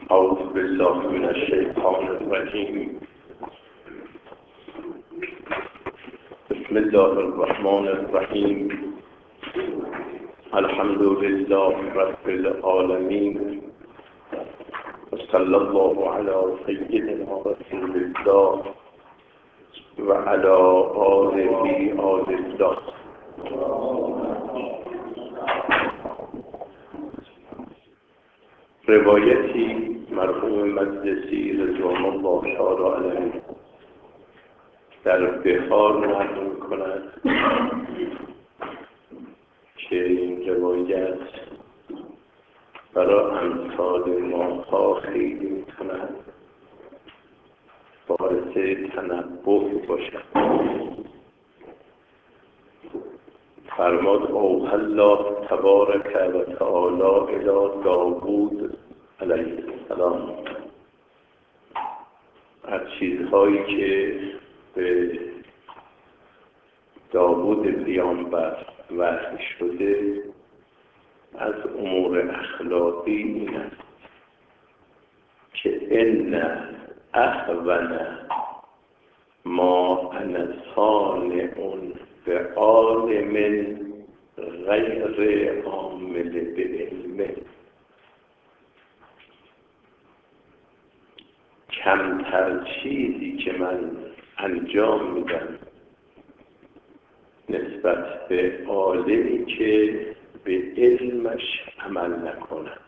أعوذ بالله من الشيطان الرجيم. بسم الله الرحمن الرحيم. الحمد لله رب العالمين، وصلى الله على سيدنا رسول الله وعلى آله الله. روایتی مرحوم مجلسی رضوان الله تعالی علیه در بهار نقل می‌کند که این روایت برای امثال ماها خیلی می‌تواند باعث تنبه باشد. فرمود اوحی الله تبارک و تعالی الی داوود علیه السلام. از چیزهایی که به داوود پیامبر وحی شده از امور اخلاقی این است که ان اهون ما انا صانع به عالم غیر عامل به علمه، کمتر چیزی که من انجام میدم نسبت به عالمی که به علمش عمل نکنم.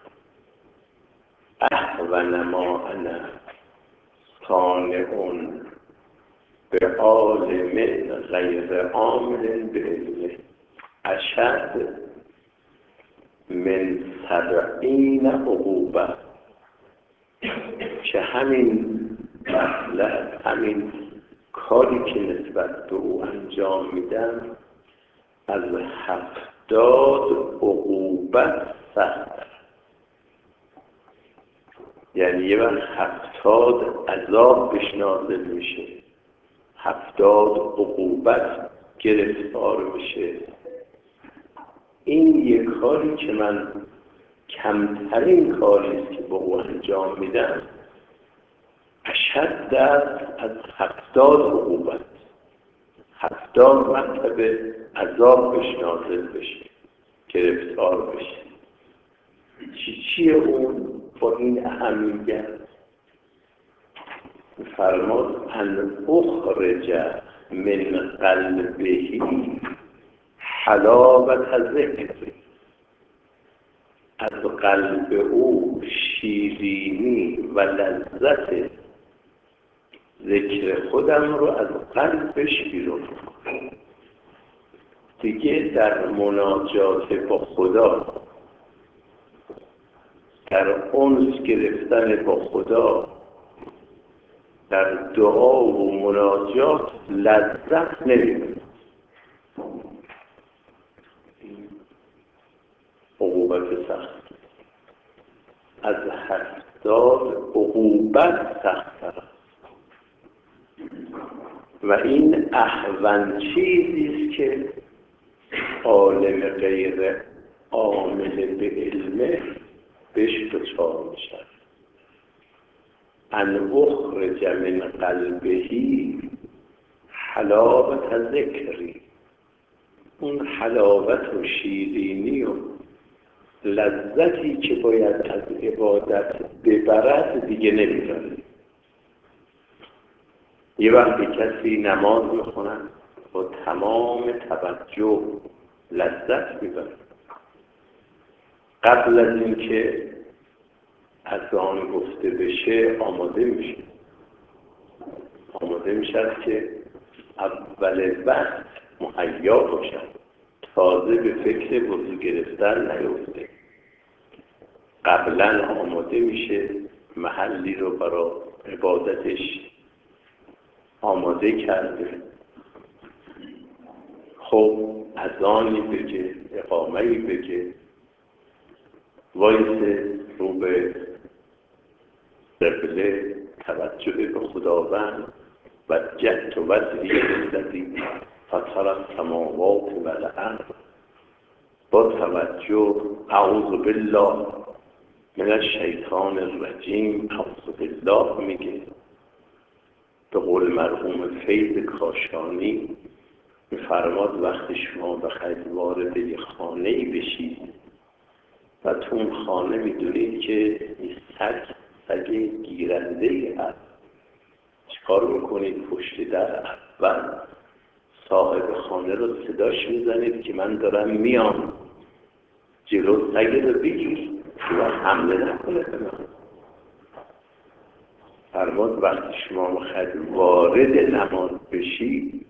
اهون ما انا صانع به عالم غیر عامل به علمه اشد من 70 عقوبه، که همین مطلب، همین کاری که نسبت به او انجام میدم از 70 عقوبت سخت، یعنی یه وقت 70 عذاب بهش نازل میشه، 70 عقوبت گرفتار میشه. این یک کاری که من کمترین کاری است که با او انجام میدم اشد از 70 عقوبت، 70 مرتبه عذاب بهش نازل بشه، گرفتار بشه. چیه اون با این اهمیت؟ فرمود ان اخرج من قلبه حلاوت ذکر، از قلب او شیرینی و لذت ذکر خودم رو از قلبش بیرون کنم. دیگه در مناجات با خدا، در انس گرفتن با خدا، در دعا و مناجات لذت نمی‌برم. عقوبت سخت از 70 عقوبت سخت و این اهون چیزی است که عالم غیر عامل به علمه بهش دچار میشن. ان اخرج من قلبه حلاوت ذکری، اون حلاوت و شیرینی و لذتی که باید از عبادت ببرد دیگه نمیبره. یه وقتی کسی نماز میخونن با تمام توجه لذت میبره، قبل از اینکه از آن گفته بشه آماده میشه که اول وقت مهیا باشد، تازه به فکر وضو گرفتن نیفته. قبلا آماده میشه، محلی رو برای عبادتش آماده کرده. خب اذانی بگه، اقامه‌ای بگه، وایسه رو به قبله، توجه به خداوند و جهت و وزری الذی فطر السماوات و الارض، با توجه اعوذ بالله من الشیطان الرجیم اعوذ بالله میگه. به قول مرحوم فیض کاشانی میفرماد وقتی شما بخواید وارد یه خانه‌ای بشید و تو اون خانه میدونید که این سگ گیرنده‌ای هست، چیکار میکنید؟ پشت در اول صاحب خانه رو صداش میزنید که من دارم میام، جلو سگ رو بگیر و حمله نکنه به من. فرمود وقتی شما میخواید وارد نماز بشید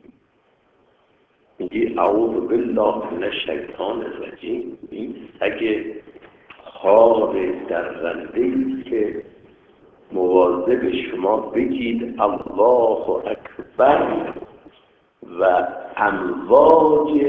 میگی اعوذ بالله من الشیطان الرجیم. این سگ خار درنده‌ای که مواظب شما بگید الله اکبر و امواج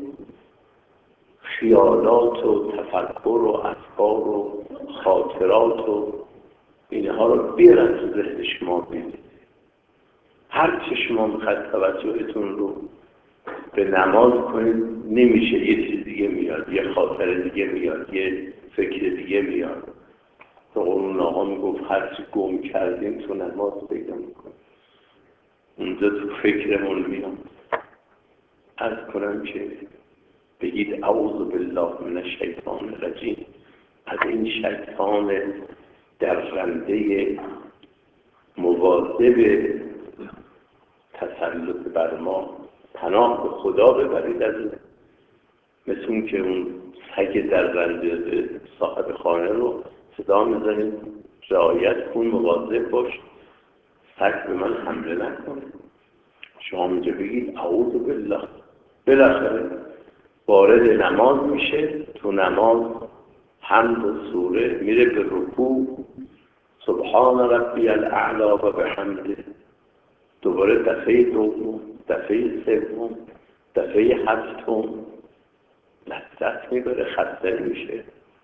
خیالات و تفکر و افکار و خاطرات و اینها رو بیارن تو ذهن شما بگید. هر چه شما میخواید توجهتون رو به نماز کنید نمیشه، یه چیز دیگه میاد، یه خاطر دیگه میاد، یه فکر دیگه میاد. تو قرون آقا میگفت هرچی گم کردیم تو نماز پیدا میکنیم، اونجا تو فکرمون میاد. عرض کنم که بگید اعوذ بالله من الشیطان الرجیم، از این شیطان درنده مواظب تسلط بر ما پناه به خدا ببرید. از مثل اون که اون سگ درنده صاحب خانه رو صدا میزنید رعایت کن، مواظب باش سگ به من حمله نکنه. شما اینجا بگید اعوذ بالله. بالاخره وارد نماز میشه، تو نماز حمد و سوره میره به رکوع، سبحان ربی الاعلی و بحمده، دوباره دفعه دوم، دفعه سوم، دفعه هفتم لذت میبره، خسته میشه.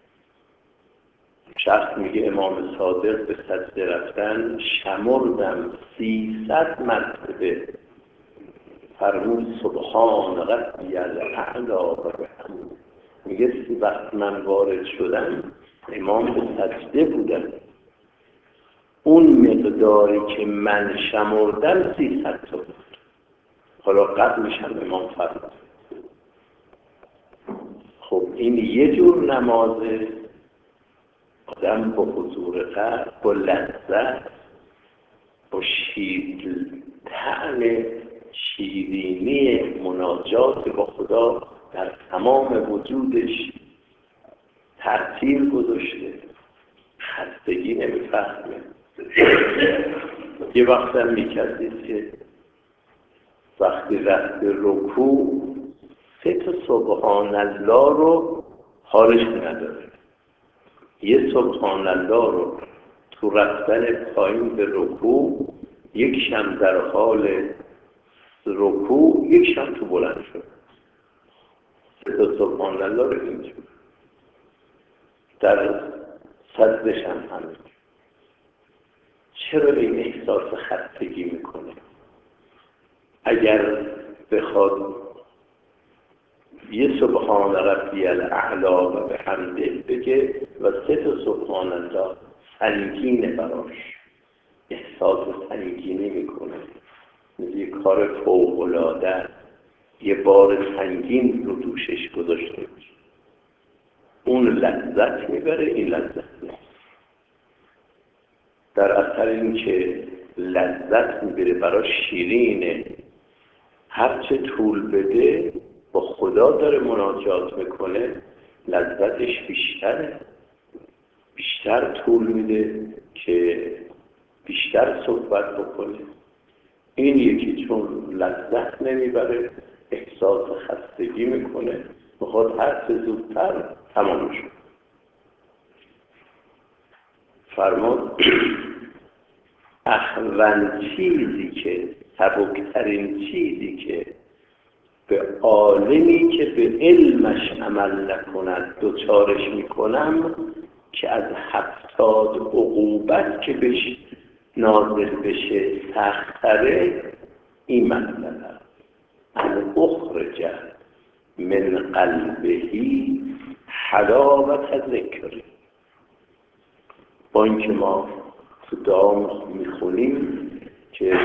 شخص میگه امام صادق به سجده رفتن شمردم 300 مرتبه، فرمود سبحان ربی الاعلی و بحمده. میگه وقتی من وارد شدم امام به سجده بودم، اون مقداری که من شمردم 300 تا بود. حالا قبلش هم امام فرمود. خب این یه جور نمازه، آدم با حضور قلب، با لذت، با طعم شیرینی مناجات با خدا در تمام وجودش تأثیر گذاشته، خستگی نمیفهمه. یه وقت هم میکردید که وقتی رفت رکوع 3 تا سبحان الله رو حالش نداره. یه سبحان الله رو تو رفتن پایین به رکوع، یک شم در حال رکوع، یک شم تو بلند شد. 3 تا سبحان الله رو اینجا در صدرش هم همین. چرا این احساس خستگی میکنه؟ اگر بخواد یه سبحان ربی الاعلی و بحمده بگه و 3 تا سبحان الله سنگینه براش، احساس سنگینی میکنه، یه کار فوق‌العاده، یه بار سنگین رو دوشش گذاشته میشه. اون لذت میبره، این لذت نیست. در اثر این که لذت میبره براش شیرینه، هرچه طول بده با خدا داره مناجات میکنه، لذتش بیشتره، بیشتر طول میده که بیشتر صحبت بکنه. این یکی چون لذت نمیبره احساس خستگی میکنه، بخواد هرچه زودتر تمام شد. فرمود اخوان چیزی که، سبکترین چیزی که به عالمی که به علمش عمل نکند دوچارش میکنم که از 70 عقوبت که بهش نازل بشه سختره، این مسئله ان اخرج من قلبه حلاوت ذکری. با اینکه ما تو دعا میخونیم که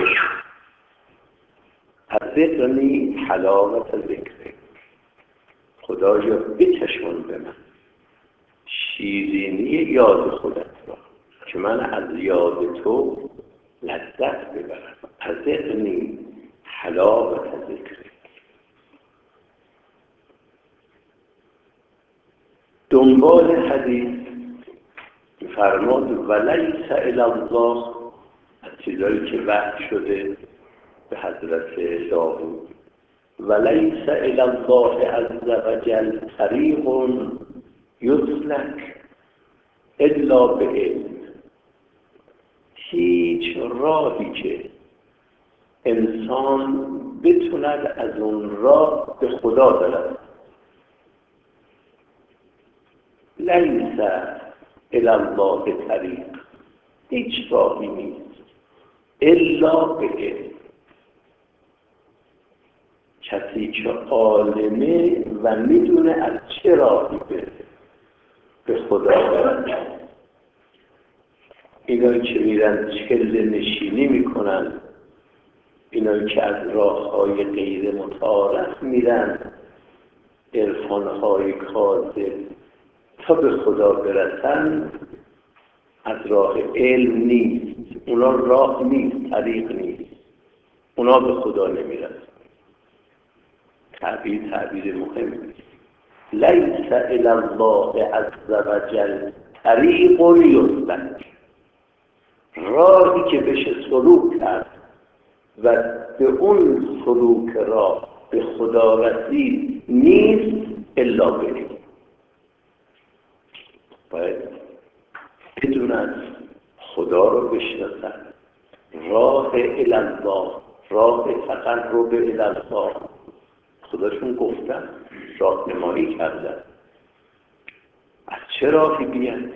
ذقنی حلاوت ذکر، خدایا بچشون به من شیرینی یاد خودت را که من از یاد تو لذت ببرم. ذقنی حلاوت ذکر. دنبال حدیث فرمود ولیس الی الله، از چیزایی که وحی شده به حضرت داوود، ولیس الی الله عز وجل طریق یسلک الا بعلم. هیچ راهی که انسان بتوند از اون راه به خدا برسد، لیس الی الله طریق، هیچ راهی نیست الا به علم. کسی که عالمه و میدونه از چه راهی به خدا برسد. اینایی که میرن چله نشینی میکنن، اینایی که از راههای غیر متعارف میرن، عرفانهای کاذب تا به خدا برسن، از راه علم نیست. اونا راه نیست، طریق نیست، اونا به خدا نمیرسن. تعبیر مهمی. لیس الی الله عز وجل طریق یسلک، راهی که بشه سلوک کرد و به اون سلوک راه به خدا رسید نیست الا به. باید بدونن خدا رو بشناسن، راه الی الله، راه تقرب الی الله. خداشون گفتن، راهنمایی کردن از چه راهی بیان.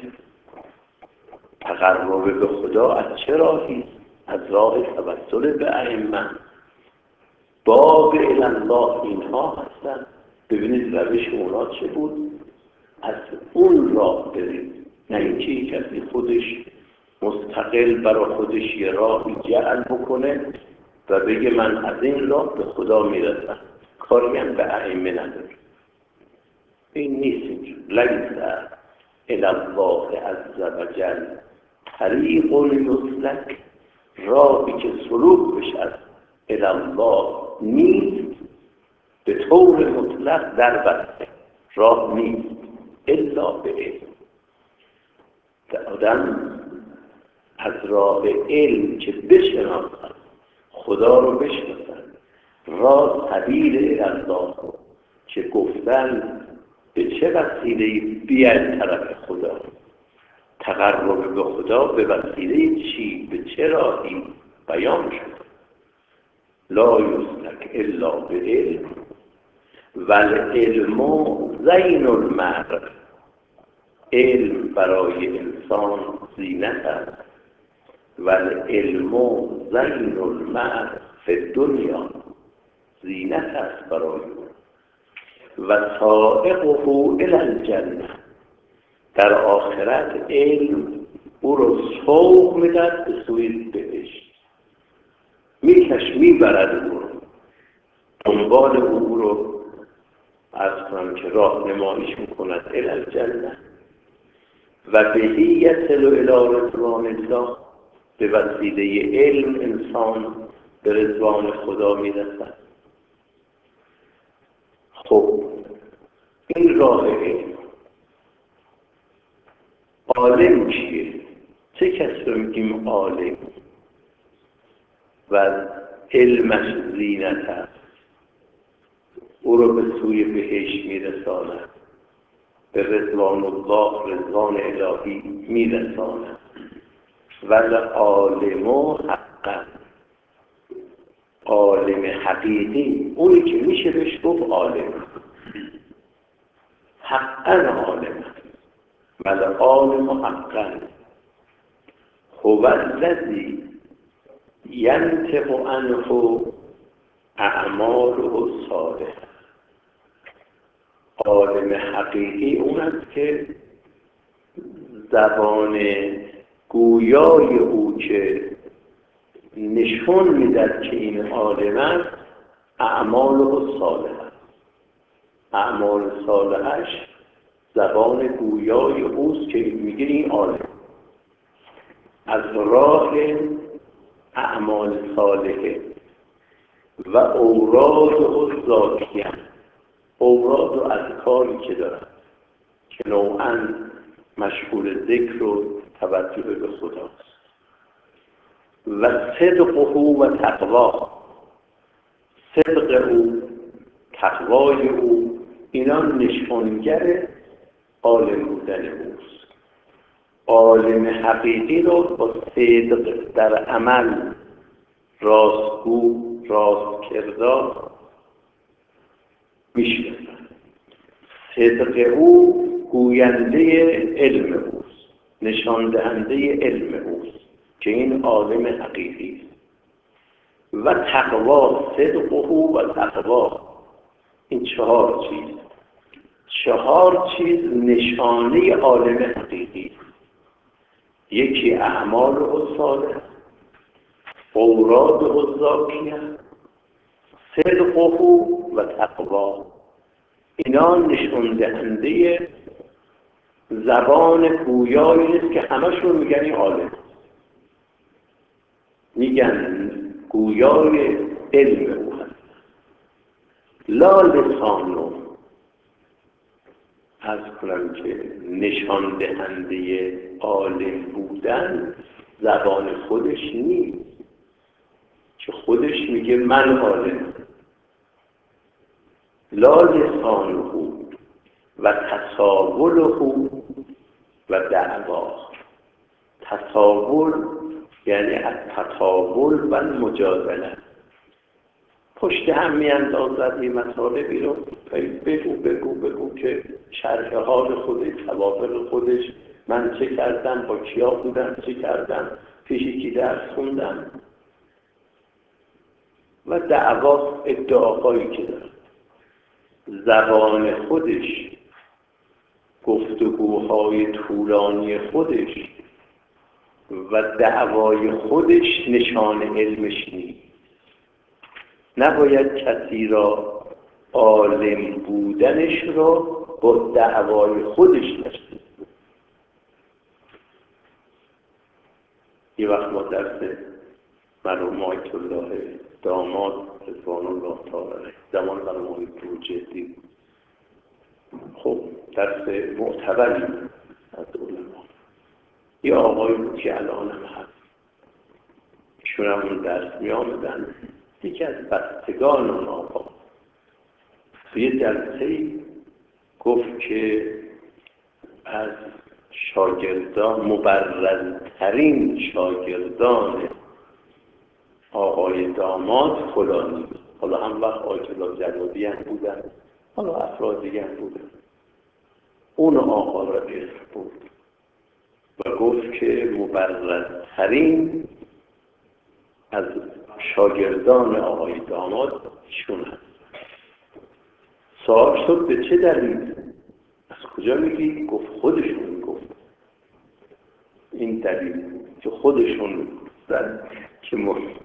تقرب به خدا از چه راهی؟ از راه توسل به ائمه. باب الی الله اینها هستن. ببینید روش اونا چه بود، از اون راه برید، نه اینکه کسی خودش مستقل برای خودش یه راهی جعل بکنه و بگه من از این راه به خدا میرسم، کاری هم به ائمه نداره. این نیست اینجور. لیس الی الله عز وجل طریق یسلک، راهی که سلوک بشه الی الله نیست، به طور مطلق در بسته راه نیست الا به علم. آدم از راه علم که بشناسد، خدا رو بشناسد، راه سبیل الی الله که گفتن به چه وسیله بیاید طرف خدا، تقرب به خدا به وسیله چی، به چه راهی بیان شد. لا یسلک الا به علم والعلم زین المرء، علم برای انسان زینت است. والعلم زین المرء فی الدنیا، زینت است برای او. و سائقه الی الجنه، در آخرت علم او رو سوق میدهد به سوی بهشت، میبرد او رو، دنبال او رو عرض کنم که راهنماییش میکند الی الجنه. و بهی یصل الی رضوان الله، به وسیله علم انسان به رضوان خدا میرسد. خب این راه علم، عالم چیه؟ چه کس رو میگیم عالم و علمش زینت است، او رو به سوی بهشت میرساند، به رضوان الله، رضوان الهی میرساند. والعالم حقا، عالم حقیقی، اونی که میشه بهش گفت عالم، حقا عالم، والعالم حقا هو الذی ینطق عنه اعماله صالحه. عالم حقیقی اون است که زبان گویای او که نشون میدد که این عالم است، اعمال صالحه. اعمال صالحش زبان گویای اوست که میگه این عالم از راه اعمال صالحه و اوراد و ذاتیه. اوراد و اذکاری که دارن که نوعاً مشغول ذکر و توجه به خداست. و صدقه و تقوا، صدق او، تقوای او، اینا نشانگر عالم بودن اوست. عالم حقیقی رو با صدق در عمل، راستگو، راست کردار میشناسن. صدق او گوینده علم اوست، نشان دهنده علم اوست که این عالم حقیقی است. و تقوا، صدق او و تقوا، این چهار چیز نشانه عالم حقیقی است. یکی اعمال و صالح، اوراد و ذاکیه، صدق او و تقوا، اینا نشان دهنده زبان گویایی است که همشون میگن این عالم، میگن گویای علم او هست. لا لسانو، از کنم که نشان دهنده عالم بودن زبان خودش نیست که خودش میگه من عالم. لا لسانه و تساوله و دعوا. تساول یعنی از تطاول و مجادله، پشت هم میاندازد این مطالبی رو بگو که شرح حال خودش، توابل خودش، من چه کردم، با کیا بودم، چه کردم، پیش کی درس خوندم، و دعوا، ادعاهایی که دارد. زبان خودش، گفتگوهای طولانی خودش و دعوای خودش نشان علمش نیست. نباید کسی را عالم بودنش را با دعوای خودش نشد. یه وقت ما درس مرحوم آیت الله داماد رضوان الله تعالی زمان مرحوم آیت الله جدی بود. خب درس معتبری از علما. یه آقایی بود که الان هم هست، ایشون هم اون درس می آمدن. یکی از بستگان اون آقا توی جلسه‌ای گفت که از شاگردان، مبرزترین شاگردان آقای داماد فلانی، حالا هم وقت آیت الله جوادی هم بودن، حالا افراد دیگه هم بودن، اون آقا را اسم بود و گفت که مبرزترین از شاگردان آقای داماد ایشون هست. سوال شد به چه دلیل؟ از کجا میگی؟ گفت خودشون گفت این دلیل که خودشون گفتن که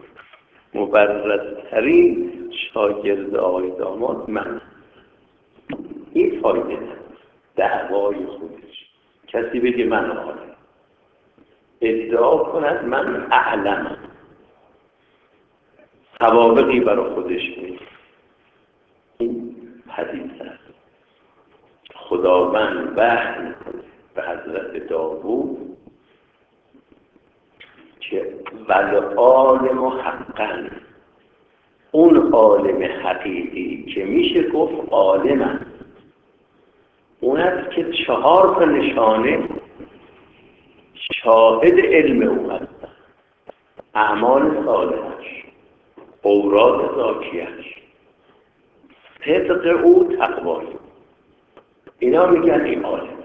مبرزترین شاگرد آقای داماد من. این فایده دعوای خودش. کسی بگه من عالم، ادعا کند من اعلمم، سوابقی برای خودش میگه. این حدیث است. خداوند وحی میکنه به حضرت داوود که ولعالم حقا، اون عالم حقیقی که میشه گفت عالم، اون است که 4 تا نشانه شاهد علم او هست: اعمال صالحش، اوراد ذاکیش، صدق او، تقوای. اینا میگن این عالم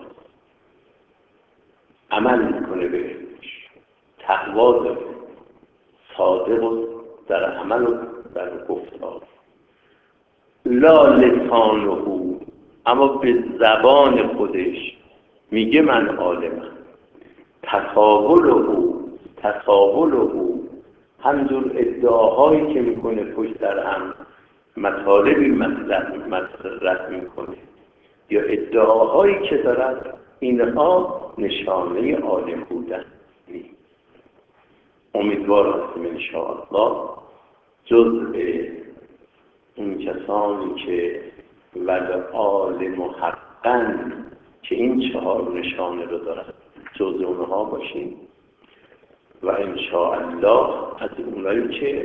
عمل میکنه به علمش، تقوا داره، صادق و در عمل و در گفتار. لا لسانه، اما به زبان خودش میگه من عالمم. تساهل او همجور ادعاهایی که میکنه پشت در هم مطالبی مطرح میکنه یا ادعاهایی که دارد، اینها نشانه عالم بودن نیست. امیدوار هستیم انشاءالله جزء اون کسانی که عالم حقاً که این 4 نشانه رو دارد جزء اونها باشیم و انشاءالله از اونایی که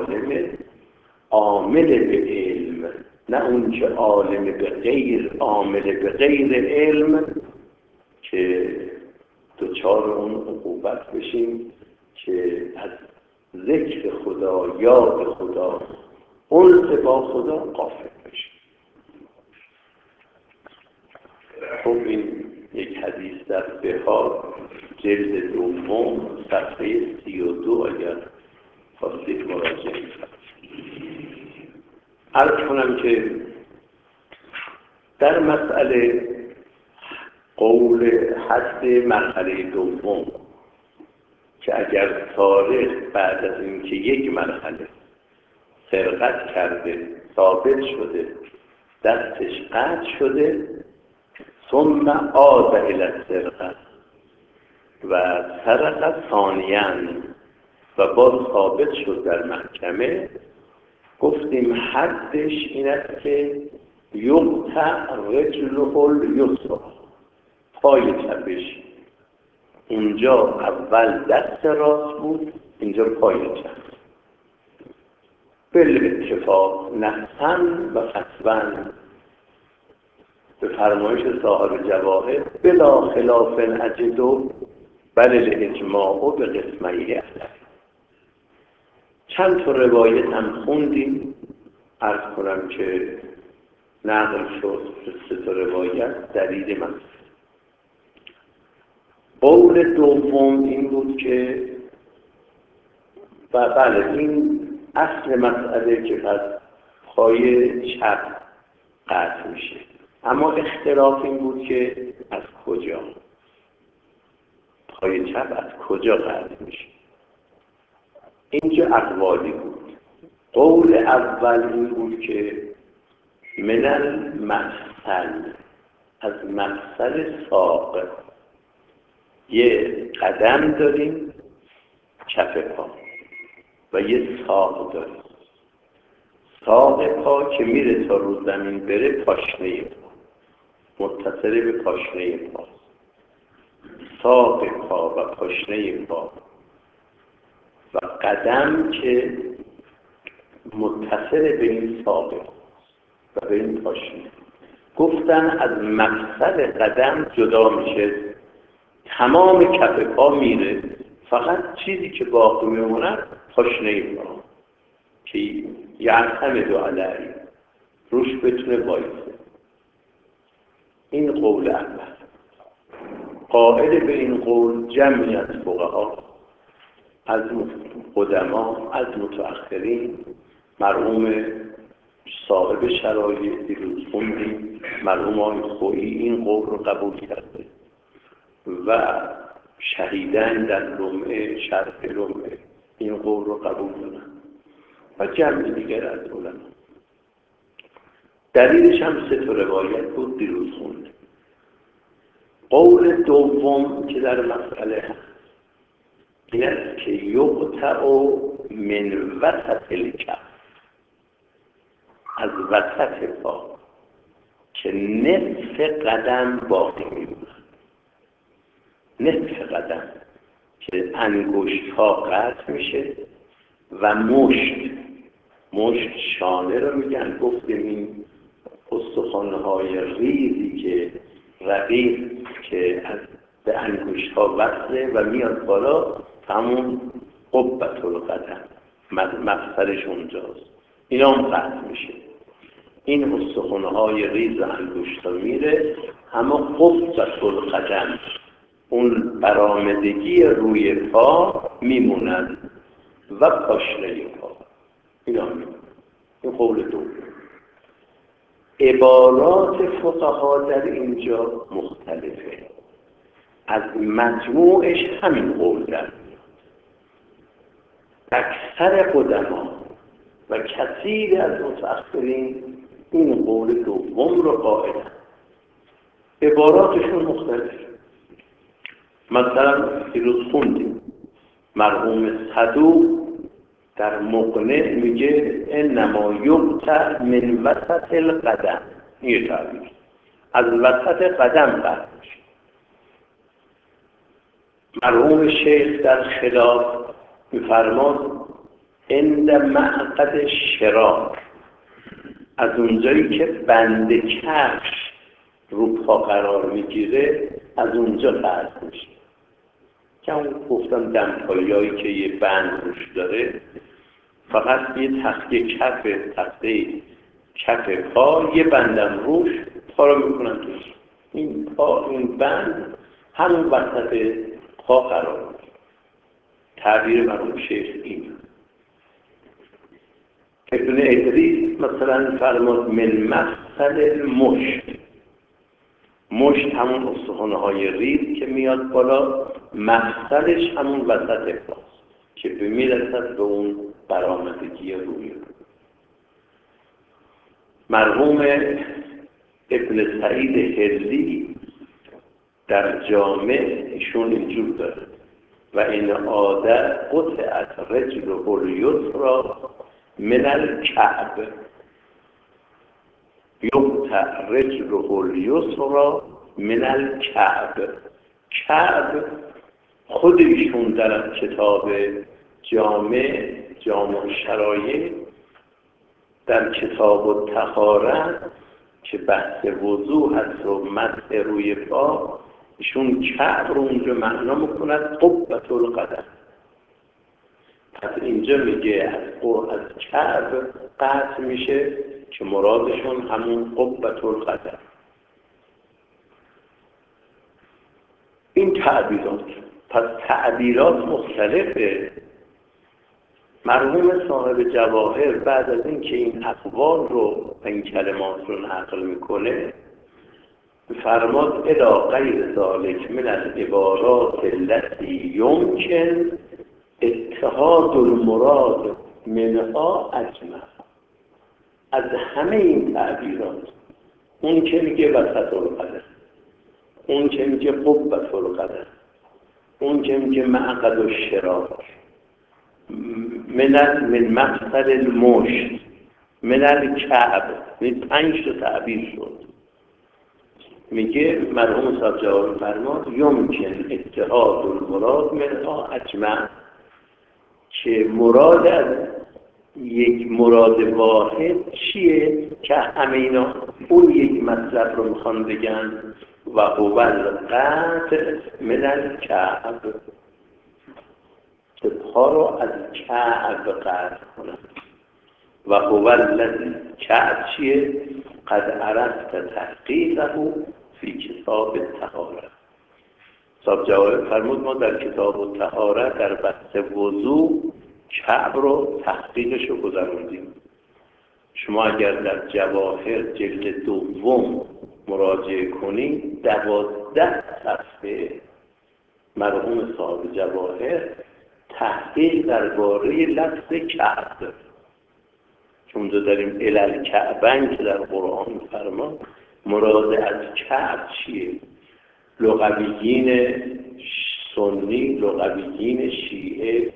عامل به علم، نه اون که عامل به غیر علم، که دوچار اون عقوبت بشیم که از ذکر خدا، یاد خدا، انس با خدا غافل بشیم. خب این یک حدیث در بهار جلد 2 صفحه 32 اگر خواستید مراجعه کنید. عرض کنم که در مسئله قول حد مرحله 2 که اگر تاریخ بعد از اینکه یک مرحله سرقت کرده ثابت شده دستش قطع شده ثم عاد الی السرقه و سرق ثانیاً و باز ثابت شد در محکمه، گفتیم حدش این است که یقطع رجله الیسری، پای چپش اونجا اول دست راست بود، اینجا پای چپ. بالاتفاق نحساً و فتواً به فرمایش صاحب جواهر بلا خلاف اجدو بل الاجماع به قسمیه. چند تا روایت هم خوندیم، عرض کنم که نقل شد 3 تا روایت دلیل من. قول دوم این بود که و بله این اصل مسئله که پس پای چپ قطع میشه، اما اختلاف این بود که از کجا پای چپ از کجا قطع میشه. اینجا اقوالی بود. قول اول این بود که من المفصل، از مفصل ساق یه قدم داریم کف پا و یه ساق داریم. ساق پا که میره تا رو زمین بره پاشنه پا، متصل به پاشنه پا. ساق پا و پاشنه پا و قدم که متصل به این ساق و به این پاشنه. گفتن از مفصل قدم جدا میشه، تمام کف پا میره، فقط چیزی که باقی میمونه پاشنه پا که یعتمد علیه، روش بتونه وایسه. این قول اول. قائل به این قول جمعی از فقها، از قدما، از متأخرین، مرحوم صاحب شرایع دیروز خوندیم، مرحوم آقای خویی این قول رو قبول کرده و شهیدان در لمعه، شرح لمعه این قول رو قبول دارن و جمع دیگر از علما. دلیلش هم 3 تا روایت بود دیروز خوندیم. قول دوم که در مسئله این است که یقطع من وسط الکف، از وسط پا که نصف قدم باقی میمونه. نصف قدم که انگشت ها قطع میشه و مشت شانه رو میگن. گفتیم این استخوان‌های ریزی که رقیق که از به انگشت ها وصله و میاد بالا، همون قبة القدم مفصلش اونجاست، اینا هم قطع میشه. این استخوان‌های ریز انگشت ها میره، اما قبة القدم اون برآمدگی روی پا میموند و پاشنه پا اینا میموند. این قول دوم. عبارات فقها در اینجا مختلفه. از مجموعش همین قول در اکثر قدما و کثیر از متأخرین این قول دوم رو قائلن. عباراتشون مختلف. مثلا دیروز خوندیم مرحوم صدوق در مقنع میگه انما یقطع من وسط القدم، این تعبیر از وسط قدم قطع میشه. مرحوم شیخ در خلاف میفرماد عند معقد شراک، از اونجایی که بند کفش رو پا قرار میگیره از اونجا قطع میشه. که اون گفتم دمپایی‌هایی که یه بند روش داره، فقط یه تخته کف پا یه بندم روش پا رو میکنن توش. این بند همون وسط پا قرار میگیره. تعبیر مرحوم شیخ این. ابن ادریس مثلا فرماد من مفصل المشت، مشت همون استخوان‌های ریز که میاد بالا، مفصلش همون وسط پاست که میرسد به اون برآمدگی روی. مرحوم ابن سعید هلی در جامع ایشون اینجور داره و این عادت قطعت رجله الیسری من الکعب، یقطع رجله الیسری من الکعب. کعب خود ایشون در کتاب جامع شرایع در کتاب الطهارت که بحث وضو هست و مسح روی پا، ایشون کعب رو اونجا معنا میکند قبة القدم. پس اینجا میگه از کعب قطع میشه که مرادشون همون قبة القدم. این تعبیرات. پس تعبیرات مختلفه. مرحوم صاحب جواهر بعد از این که این اقوال رو این کلمات رو نقل میکنه فرماد الی غیر ذلک من العبارات التي يمكن اتحاد المراد منها اجمع. از همه این تعبیرات، اون که میگه وسط القدم، اون که میگه قبة القدم، اون که میگه معقد الشراک، من مفصل المشت، من الکعب، این 5 تا تعبیر شد. میگه مرحوم صاحب جواب فرماد یمکن اتحاد المراد منها اجمع، که مراد از یک مراد واحد چیه که همه اینا اون یک مطلب رو میخوان بگن و هو القطع من الکعب، که پا رو از کعب قطع کنن. و هو الذی کعب چیه؟ قد عرفت تحقیقه فی کتاب الطهارت. صاحب جواهر فرمود ما در کتاب الطهارت در بحث وضو کعب رو تحقیقش رو گذروندیم. شما اگر در جواهر جلد دوم مراجعه کنید 12 صفحه مرحوم صاحب جواهر تحقیق درباره لفظ کعب داره. چون اونجا داریم الالکعبین که در قرآن فرمان مراد از کعب چیه؟ لغویین سنی، لغویین شیعه،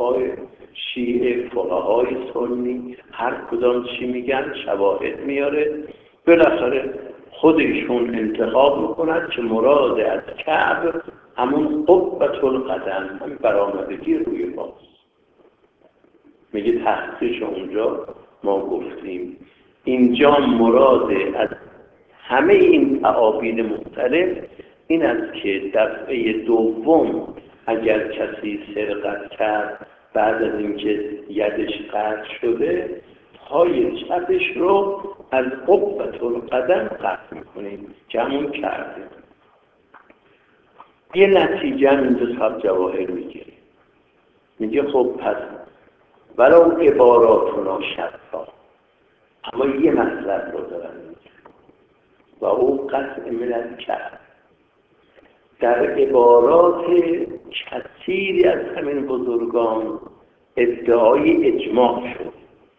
فقهای سنی هر کدام چی میگن شواهد میاره، بالاخره خودشون انتخاب میکنند که مراد از کعب همون قبة القدم، همین برآمدگی روی پاست. میگه تحقیقش اونجا ما گفتیم اینجا مراد از همه این تعابیر مختلف این است که دفعه دوم اگر کسی سرقت کرد بعد از اینکه یدش قطع شده پای چپش رو از قبة القدم قطع میکنیم که همون کرده. یه نتیجه هم اینجا صاحب جواهر میگیره، میگه خب پس ولو عباراتنا شفا، اما یه مطلب رو دارن و او قطع من الکعب. در عبارات کثیری از همین بزرگان ادعای اجماع شد.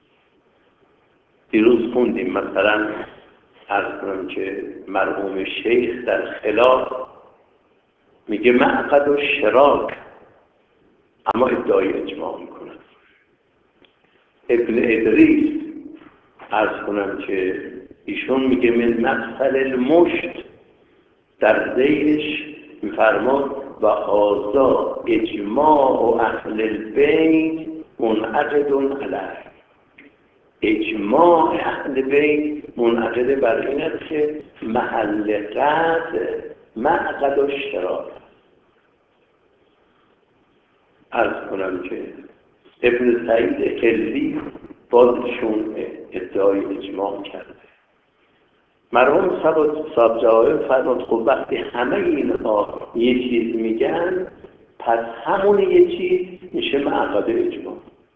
دیروز خوندیم مثلا عرض کنم که مرحوم شیخ در خلاف میگه معقد و شراک، اما ادعای اجماع میکنه. ابن ادریس عرض کنم که ایشون میگه من مقتل المشت، در زیرش میفرماد و آزا اجماع و اهل البیت منعقد علیه. اجماع اهل بیت منعقد بر این است که محل قطع معقد و شراک. عرض کنم که ابن سعید حلی بازشون ادعای اجماع کرده. مرحوم صاحب جواهر فرمود خب وقتی همه اینها یه چیز میگن، پس همون یه چیز میشه معقد اجماع.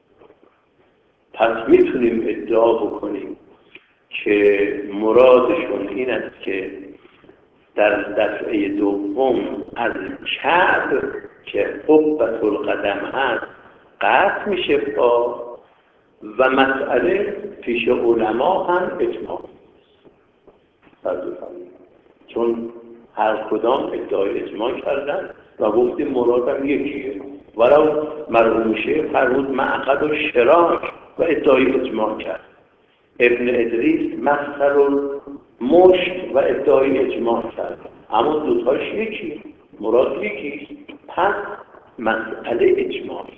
پس میتونیم ادعا بکنیم که مرادشون این است که در دفعه دوم از کعب که قبة القدم هست قطع میشه پا، و مسئله پیش علما هم اجماع. چون هر کدام ادعای اجماع کردن و گفتیم مرادم یکیه، ولو مرحوم شیخ فرمود معقد و شراک و ادعای اجماع کرد. ابن ادریس مقتل المشت و ادعای اجماع کرد، اما دوتاش یکی، مراد یکی، پس مسئله اجماعی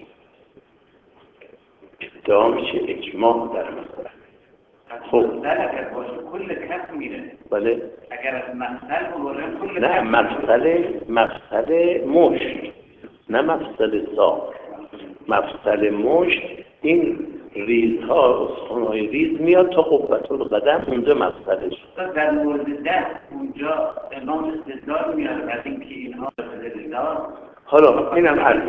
ادعا میشه اجماع در مسئله. خب اگر باشه کل کس میره. بله. اگر از مقتل بگوره کل نه، مقتل مشت، نه مقتل ساق. مقتل مشت این ریزها، استخوان‌های ریز میاد تا قبة القدم، اونجا مقتلش. در مورد دست اونجا امام استدلال میاره از اینکه اینها استدلال. حالا اینم عرض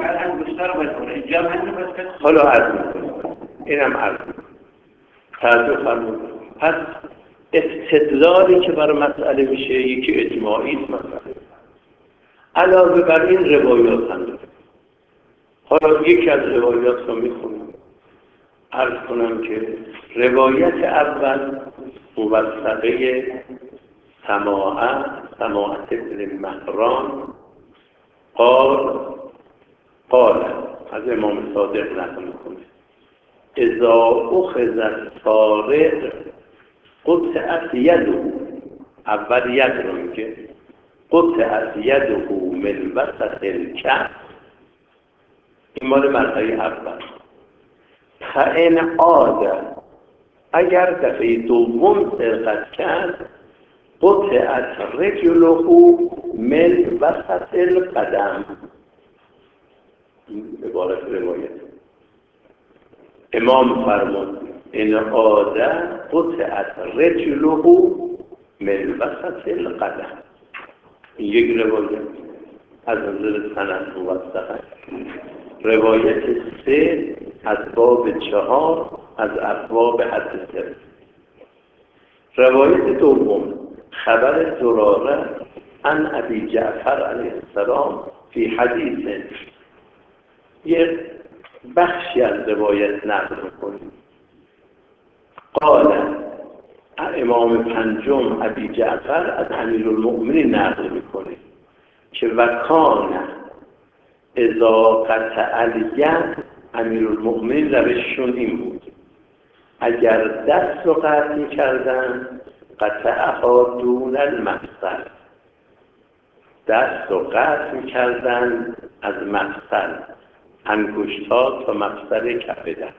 حالا عرض میکنم. اینم عرض توجه فرمود. پس استدلالی که برای مسئله میشه یکی اجماعی است مسئله. علاوه بر این روایات هم داره. حالا یکی از روایات رو میخونم. عرض کنم که روایت اول موثقه سماعت ابن مهران قال از امام صادق نقل میکنه اذا اخذ السارق قطعت یده. اول ید رو میگه قطعت یده من وسط الکف. این مال مرحله اول. فإن عاد، اگر دفعه دوم سرقت کرد قطعت رجله من وسط القدم. این عبارت روایت امام فرمود ان عاد قطعت رجله من وسط القدم. این یک روایت از نظر سند موثقه. روایت 3 از باب 4 از ابواب حدیث. روایت دوم خبر زراره عن ابی جعفر علیه السلام فی حدیث. یک بخشی از روایت نقل می‌کنیم. قال امام پنجم ابی جعفر از امیرالمؤمنین نقل می‌کنه که وکان اذا قطع الید، امیرالمؤمنین روششون این بود اگر دست رو قطع می‌کردن قطعها دون المفصل، دست رو قطع می‌کردن از مفصل، انگشت‌ها تا مفصل کف دست.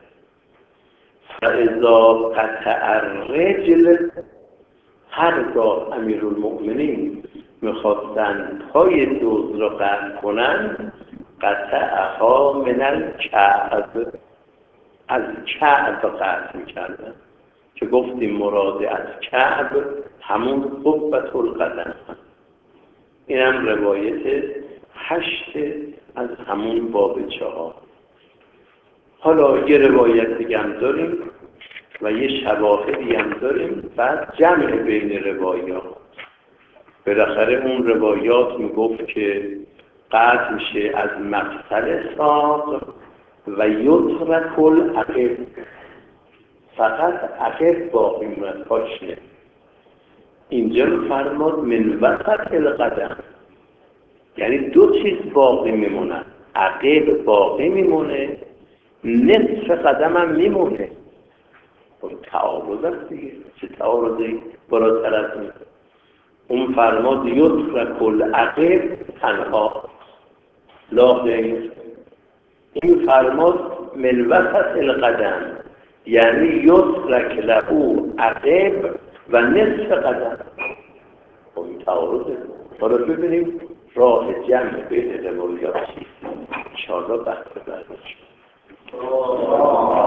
فاذا قطع الرجل، هرگاه امیرالمؤمنین می‌خواستن پای دزد رو قطع کنن قطعها من الکعب، از کعب قطع می‌کردن که گفتیم مراد از کعب همون قبة القدم. این هم روایت 8 از همون باب 4. حالا یه روایت دیگه هم داریم و یه شواهدی هم داریم، بعد جمع بین روایات. بالاخره اون روایات میگفت که قطع میشه از مقتل ساق و یترک العقب، فقط عقب باقی میمونه، پاشنه. اینجا فرماد من وسط القدم، یعنی دو چیز باقی میمونه، عقب باقی میمونه، نصف قدم هم میمونه. تعارض است دیگه، چه تعارضی بالاتر از این؟ اون فرماد یترک العقب تنها لا غیر. این فرماد من وسط القدم، یعنی یترک له عقب و نصف قدم. این تعارضه. حالا ببینیم راه جمع بین روایات چیست. انشاءالله بحث بعدش.